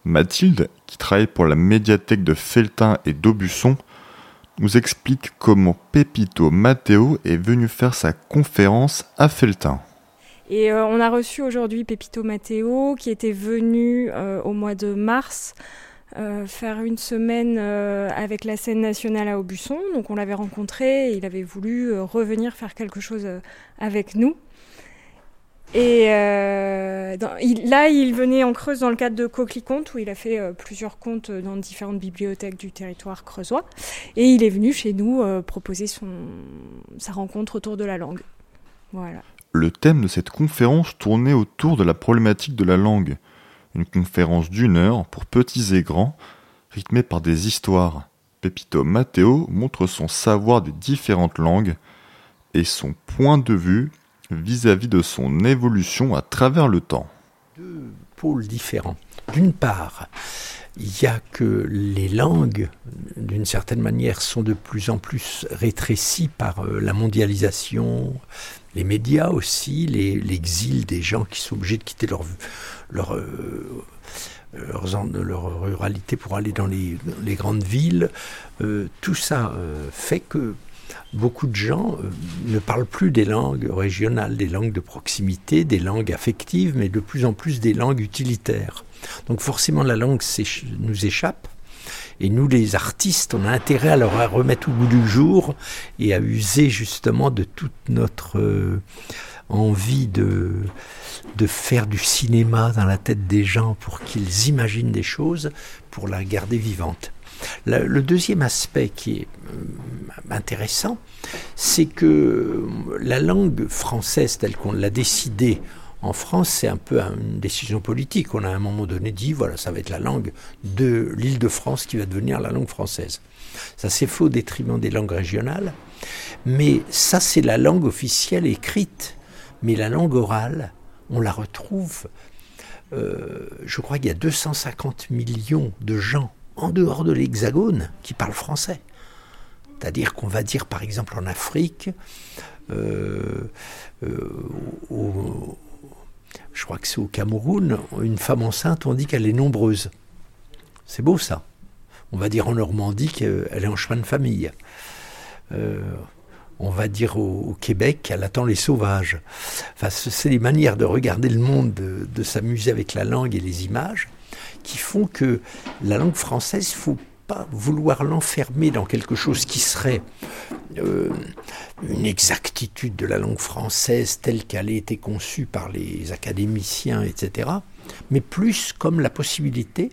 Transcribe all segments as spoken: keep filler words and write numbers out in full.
Mathilde, qui travaille pour la médiathèque de Felletin et d'Aubusson, nous explique comment Pepito Matteo est venu faire sa conférence à Felletin. Et euh, on a reçu aujourd'hui Pepito Matteo qui était venu euh, au mois de mars euh, faire une semaine euh, avec la scène nationale à Aubusson. Donc on l'avait rencontré et il avait voulu euh, revenir faire quelque chose euh, avec nous. Et euh, dans, il, là, il venait en Creuse dans le cadre de Coqueliconte, où il a fait euh, plusieurs contes dans différentes bibliothèques du territoire creusois. Et il est venu chez nous euh, proposer son, sa rencontre autour de la langue. Voilà. Le thème de cette conférence tournait autour de la problématique de la langue. Une conférence d'une heure pour petits et grands, rythmée par des histoires. Pepito Matteo montre son savoir des différentes langues et son point de vue vis-à-vis de son évolution à travers le temps. Deux pôles différents. D'une part, il y a que les langues, d'une certaine manière, sont de plus en plus rétrécies par la mondialisation, les médias aussi, les, l'exil des gens qui sont obligés de quitter leur, leur, euh, leur, leur ruralité pour aller dans les, les grandes villes. Euh, tout ça euh, fait que beaucoup de gens euh, ne parlent plus des langues régionales, des langues de proximité, des langues affectives, mais de plus en plus des langues utilitaires. Donc forcément la langue nous échappe. Et nous, les artistes, on a intérêt à la remettre au goût du jour et à user justement de toute notre euh, envie de, de faire du cinéma dans la tête des gens pour qu'ils imaginent des choses, pour la garder vivante. Le, le deuxième aspect qui est euh, intéressant, c'est que la langue française telle qu'on l'a décidée en France, c'est un peu une décision politique. On a à un moment donné dit, voilà, ça va être la langue de l'Île-de-France qui va devenir la langue française. Ça, c'est faux au détriment des langues régionales. Mais ça, c'est la langue officielle écrite. Mais la langue orale, on la retrouve, euh, je crois qu'il y a deux cent cinquante millions de gens en dehors de l'Hexagone qui parlent français. C'est-à-dire qu'on va dire, par exemple, en Afrique, euh, euh, au, je crois que c'est au Cameroun, une femme enceinte, on dit qu'elle est nombreuse. C'est beau ça. On va dire en Normandie qu'elle est en chemin de famille. Euh, on va dire au, au Québec qu'elle attend les sauvages. Enfin, c'est les manières de regarder le monde, de, de s'amuser avec la langue et les images, qui font que la langue française, il ne faut pas vouloir l'enfermer dans quelque chose qui serait euh, une exactitude de la langue française telle qu'elle a été conçue par les académiciens, et cetera, mais plus comme la possibilité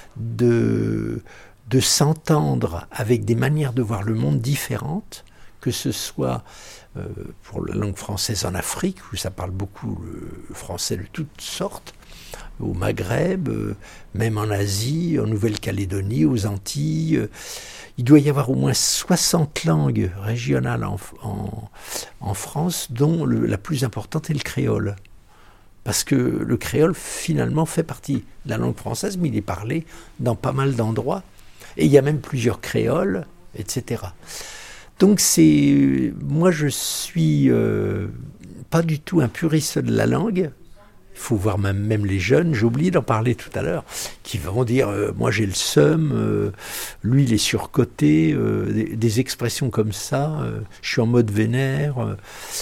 de, de s'entendre avec des manières de voir le monde différentes, que ce soit euh, pour la langue française en Afrique, où ça parle beaucoup le français de toutes sortes, au Maghreb, euh, même en Asie, en Nouvelle-Calédonie, aux Antilles. Euh, il doit y avoir au moins soixante langues régionales en, en, en France, dont le, la plus importante est le créole. Parce que le créole, finalement, fait partie de la langue française, mais il est parlé dans pas mal d'endroits. Et il y a même plusieurs créoles, et cetera. Donc, c'est, moi, je suis euh, pas du tout un puriste de la langue. Il faut voir même, même les jeunes, j'ai oublié d'en parler tout à l'heure, qui vont dire euh, « moi j'ai le seum, euh, lui il est surcoté euh, », des, des expressions comme ça, euh, « je suis en mode vénère euh, ».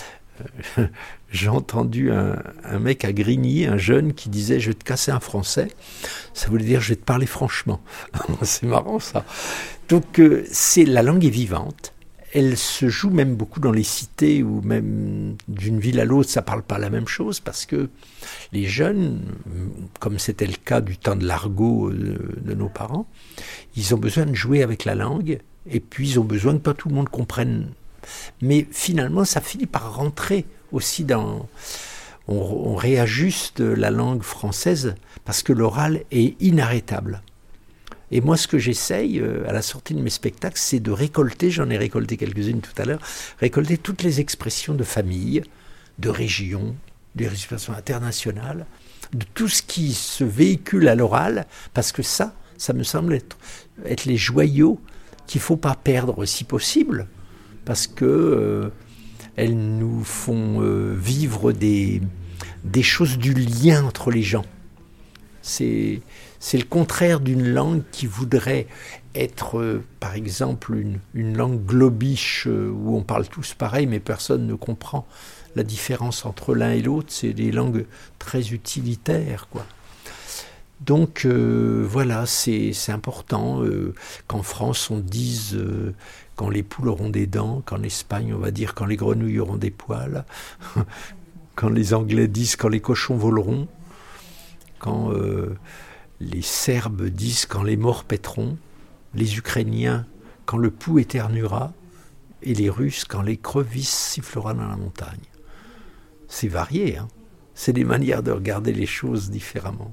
J'ai entendu un, un mec à Grigny, un jeune, qui disait « je vais te casser un français ». Ça voulait dire « je vais te parler franchement ». C'est marrant ça. Donc euh, c'est, la langue est vivante. Elle se joue même beaucoup dans les cités où même d'une ville à l'autre, ça ne parle pas la même chose parce que les jeunes, comme c'était le cas du temps de l'argot de, de nos parents, ils ont besoin de jouer avec la langue et puis ils ont besoin que pas tout le monde comprenne. Mais finalement, ça finit par rentrer aussi dans... On, on réajuste la langue française parce que l'oral est inarrêtable. Et moi, ce que j'essaye, euh, à la sortie de mes spectacles, c'est de récolter, j'en ai récolté quelques-unes tout à l'heure, récolter toutes les expressions de famille, de région, des expressions internationales, de tout ce qui se véhicule à l'oral, parce que ça, ça me semble être, être les joyaux qu'il ne faut pas perdre si possible, parce que euh, elles nous font euh, vivre des, des choses du lien entre les gens. C'est... C'est le contraire d'une langue qui voudrait être, euh, par exemple, une, une langue globiche euh, où on parle tous pareil, mais personne ne comprend la différence entre l'un et l'autre. C'est des langues très utilitaires, quoi. Donc euh, voilà, c'est, c'est important euh, qu'en France on dise euh, quand les poules auront des dents, qu'en Espagne on va dire quand les grenouilles auront des poils, quand les Anglais disent quand les cochons voleront, quand euh, les Serbes disent quand les morts pèteront, les Ukrainiens quand le pouls éternuera, et les Russes quand l'écrevisse sifflera dans la montagne. C'est varié, hein. C'est des manières de regarder les choses différemment.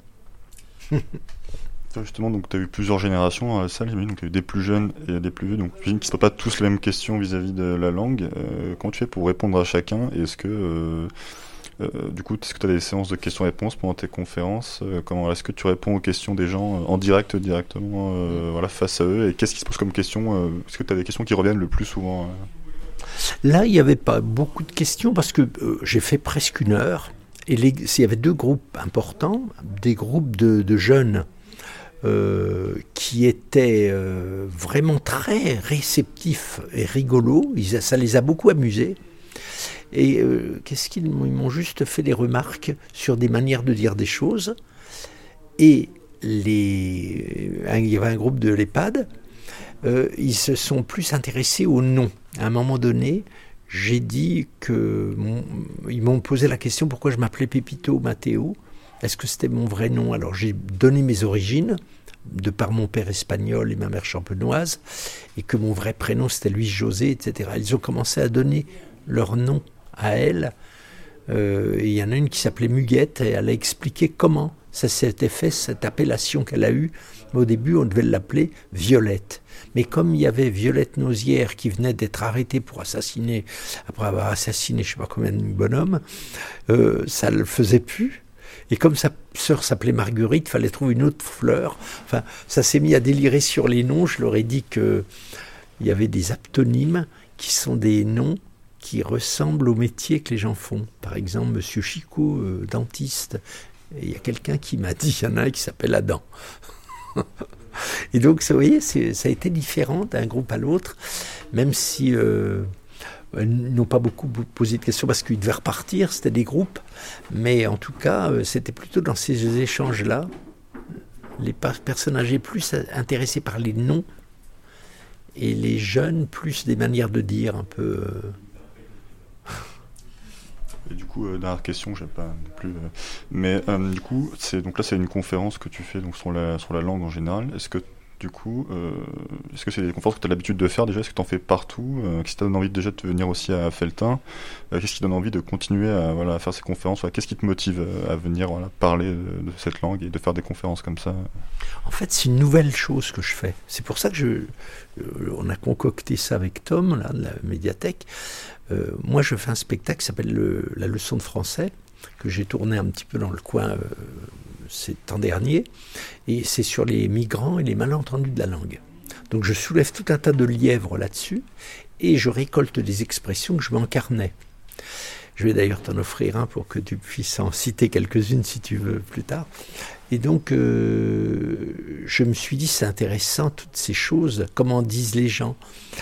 Justement, donc tu as eu plusieurs générations à la salle, j'imagine, donc tu as eu des plus jeunes et des plus vieux, donc j'imagine qu'ils ne se posent pas tous les mêmes questions vis-à-vis de la langue. Euh, comment tu fais pour répondre à chacun? Et est-ce que, euh, euh, du coup, est-ce que tu as des séances de questions-réponses pendant tes conférences? euh, comment, Est-ce que tu réponds aux questions des gens euh, en direct, directement, euh, voilà, face à eux? Et qu'est-ce qui se pose comme question? euh, Est-ce que tu as des questions qui reviennent le plus souvent? euh Là, il n'y avait pas beaucoup de questions parce que euh, j'ai fait presque une heure. Et les, il y avait deux groupes importants, des groupes de, de jeunes euh, qui étaient euh, vraiment très réceptifs et rigolos. Ils, ça les a beaucoup amusés. Et euh, qu'est-ce qu'ils m'ont, ils m'ont juste fait des remarques sur des manières de dire des choses. Et les, il y avait un groupe de l'EHPAD, euh, ils se sont plus intéressés au nom. À un moment donné, j'ai dit que... Mon, ils m'ont posé la question pourquoi je m'appelais Pepito Matteo. Est-ce que c'était mon vrai nom? Alors j'ai donné mes origines, de par mon père espagnol et ma mère champenoise, et que mon vrai prénom c'était Luis José, et cetera. Ils ont commencé à donner leur nom à elle. Euh, et il y en a une qui s'appelait Muguette, et elle a expliqué comment ça s'était fait, cette appellation qu'elle a eue. Mais au début, on devait l'appeler Violette. Mais comme il y avait Violette Nozière qui venait d'être arrêtée pour assassiner, après avoir assassiné je ne sais pas combien de bonhommes, euh, ça ne le faisait plus. Et comme sa sœur s'appelait Marguerite, il fallait trouver une autre fleur. Enfin, ça s'est mis à délirer sur les noms. Je leur ai dit qu'il y avait des aptonymes qui sont des noms qui ressemblent au métier que les gens font. Par exemple, Monsieur Chicot, euh, dentiste. Et il y a quelqu'un qui m'a dit, il y en a un qui s'appelle Adam. Et donc, vous voyez, c'est, ça a été différent d'un groupe à l'autre, même si euh, ils n'ont pas beaucoup posé de questions parce qu'ils devaient repartir, c'était des groupes. Mais en tout cas, euh, c'était plutôt dans ces échanges-là, les personnes âgées plus intéressées par les noms et les jeunes plus des manières de dire un peu... Euh, Et du coup, euh, dernière question, je sais pas non plus. Euh, mais euh, du coup, c'est donc là, c'est une conférence que tu fais donc sur la sur la langue en général. Est-ce que du coup, euh, est-ce que c'est des conférences que tu as l'habitude de faire déjà? Est-ce que tu en fais partout? euh, Qu'est-ce qui t'a donné envie déjà de venir aussi à Felletin? euh, Qu'est-ce qui donne envie de continuer à voilà à faire ces conférences? Voilà, qu'est-ce qui te motive à venir voilà parler de, de cette langue et de faire des conférences comme ça? En fait, c'est une nouvelle chose que je fais. C'est pour ça que je, euh, on a concocté ça avec Tom, là, de la médiathèque. Euh, moi, je fais un spectacle qui s'appelle le, La leçon de français, que j'ai tourné un petit peu dans le coin euh, ces temps derniers, et c'est sur les migrants et les malentendus de la langue. Donc je soulève tout un tas de lièvres là-dessus, et je récolte des expressions que je mets en carnet. Je vais d'ailleurs t'en offrir un pour que tu puisses en citer quelques-unes si tu veux plus tard. Et donc, euh, je me suis dit, c'est intéressant, toutes ces choses, comment disent les gens.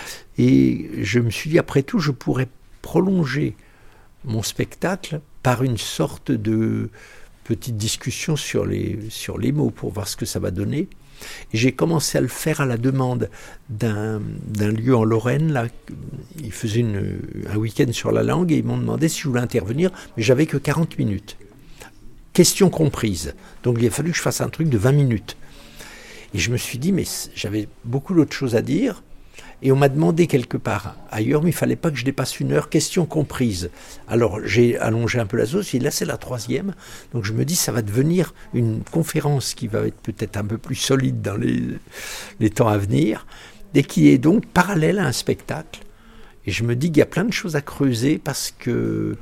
Et je me suis dit, après tout, je pourrais prolonger mon spectacle par une sorte de petite discussion sur les, sur les mots pour voir ce que ça va donner. Et j'ai commencé à le faire à la demande d'un, d'un lieu en Lorraine. Là, ils faisaient une, un week-end sur la langue et ils m'ont demandé si je voulais intervenir, mais j'avais que quarante minutes. Questions comprises. Donc il a fallu que je fasse un truc de vingt minutes. Et je me suis dit, mais j'avais beaucoup d'autres choses à dire. Et on m'a demandé quelque part ailleurs, mais il ne fallait pas que je dépasse une heure, questions comprises. Alors j'ai allongé un peu la sauce, et là c'est la troisième. Donc je me dis, ça va devenir une conférence qui va être peut-être un peu plus solide dans les, les temps à venir, et qui est donc parallèle à un spectacle. Et je me dis qu'il y a plein de choses à creuser, parce que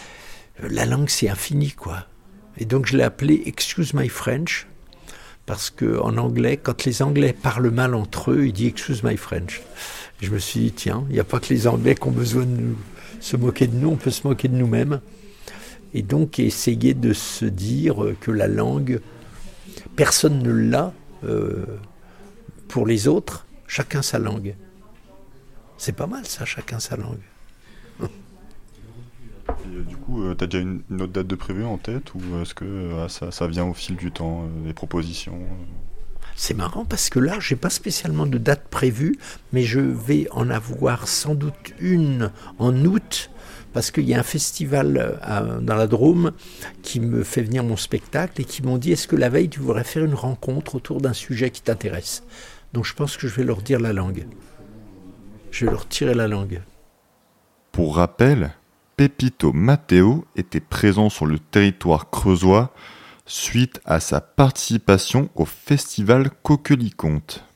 la langue c'est infini, quoi. Et donc je l'ai appelé « Excuse my French », parce qu'en anglais, quand les Anglais parlent mal entre eux, ils disent « Excuse my French ». Je me suis dit, tiens, il n'y a pas que les Anglais qui ont besoin de nous, se moquer de nous, on peut se moquer de nous-mêmes. Et donc essayer de se dire que la langue personne ne l'a euh, pour les autres, chacun sa langue. C'est pas mal ça, chacun sa langue. Et, euh, du coup, euh, tu as déjà une, une autre date de prévue en tête ou est-ce que euh, ça, ça vient au fil du temps, euh, les propositions euh... C'est marrant parce que là, j'ai pas spécialement de date prévue, mais je vais en avoir sans doute une en août, parce qu'il y a un festival à, dans la Drôme qui me fait venir mon spectacle et qui m'ont dit « Est-ce que la veille, tu voudrais faire une rencontre autour d'un sujet qui t'intéresse ?» Donc je pense que je vais leur dire la langue. Je vais leur tirer la langue. Pour rappel, Pepito Matteo était présent sur le territoire creusois suite à sa participation au festival Coquelicot.